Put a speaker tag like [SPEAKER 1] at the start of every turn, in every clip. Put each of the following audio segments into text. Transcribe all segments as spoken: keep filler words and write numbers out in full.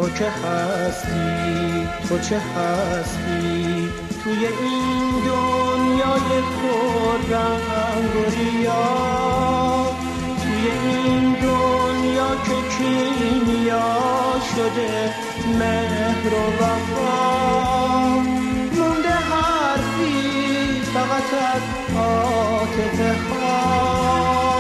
[SPEAKER 1] تو که هستی، تو چه هستی توی این دنیای پر رنگ و ریا، توی این دنیا که کیمیا شده مهر و وفا، مونده حرفی فقط از عاطفه ها.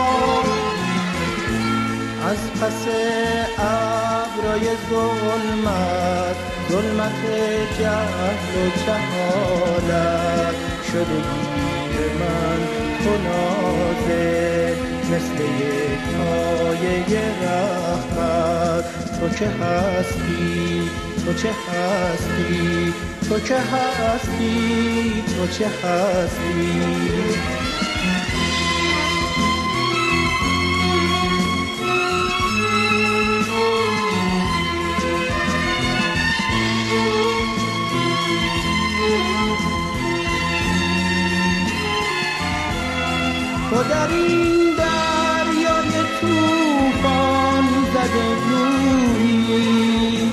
[SPEAKER 1] از پس ابرای ظلمت، ظلمت جهل و جهالت شده گیر من تو نازل مثل یک آیه رحمت. تو که هستی، تو چه هستی، تو که هستی، تو چه هستی. تو در این دریای توفان زده روحی،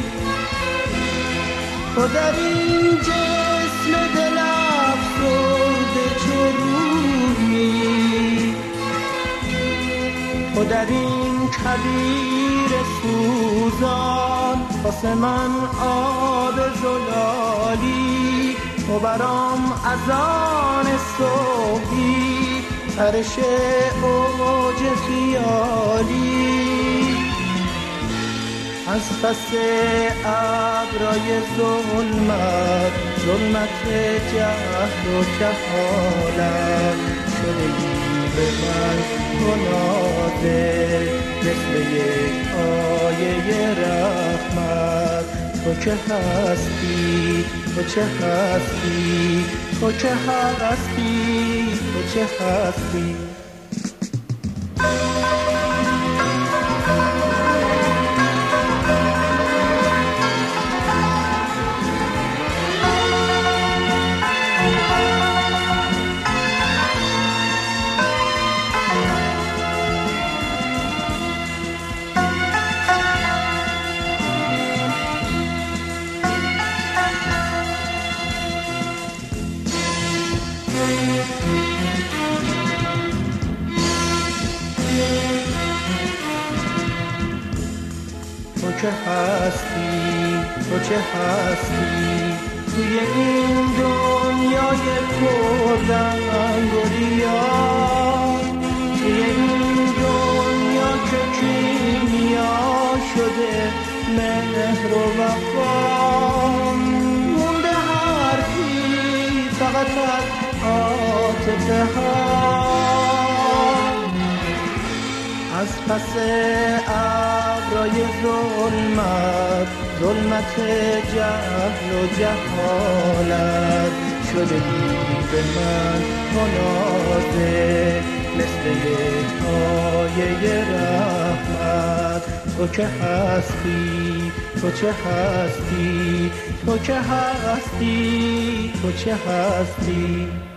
[SPEAKER 1] تو در این جسم دل افسرده چه روحی، تو در این کویر سوزان واسه من آب زلالی، تو برام از آن صبحی پرش اوج خیالی. از پس ابرای ظلمت، ظلمت جهل و جهالت شدگی به من تو نازل مثل یک آیه رحمت. تو که هستی، تو چه هستی، تو که هستی، تو چه هستی. تو که هستی، تو چه هستی توی این دنیای پر رنگ و ریا، توی این دنیا که کیمیا شده مهر و وفا، مونده حرفی فقط از عاطفه ها. از پس ابرای ظلمت، ظلمت جهل و جهالت شدگی به من تو نازل مثل یک آیه رحمت. تو که هستی، تو چه هستی، تو که هستی، تو چه هستی.